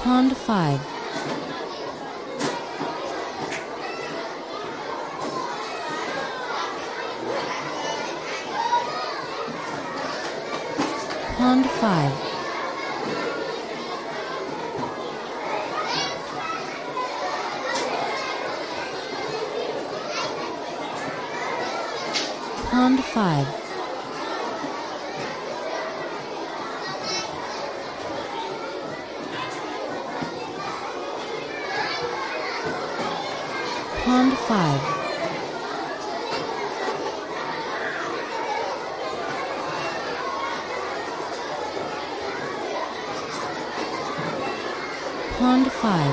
Pond 5. Pond 5. Pond 5. Pond 5. Pond 5.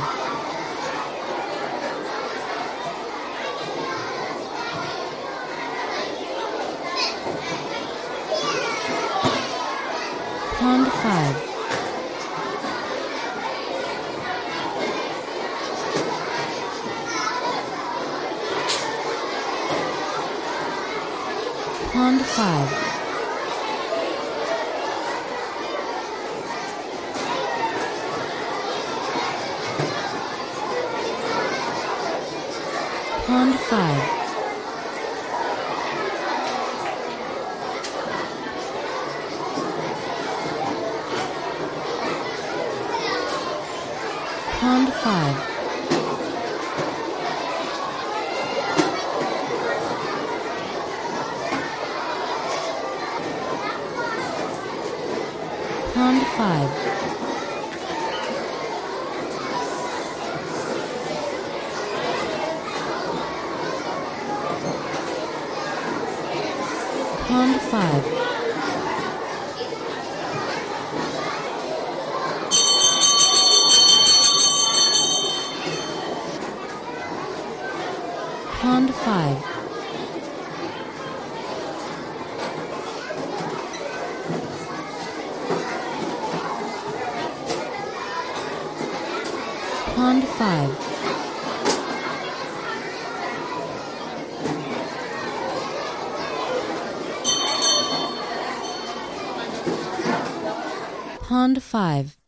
Pond 5. Pond 5. Pond 5. Pond 5. Pond 5. Pond 5. Pond 5. Pond 5. Pond 5.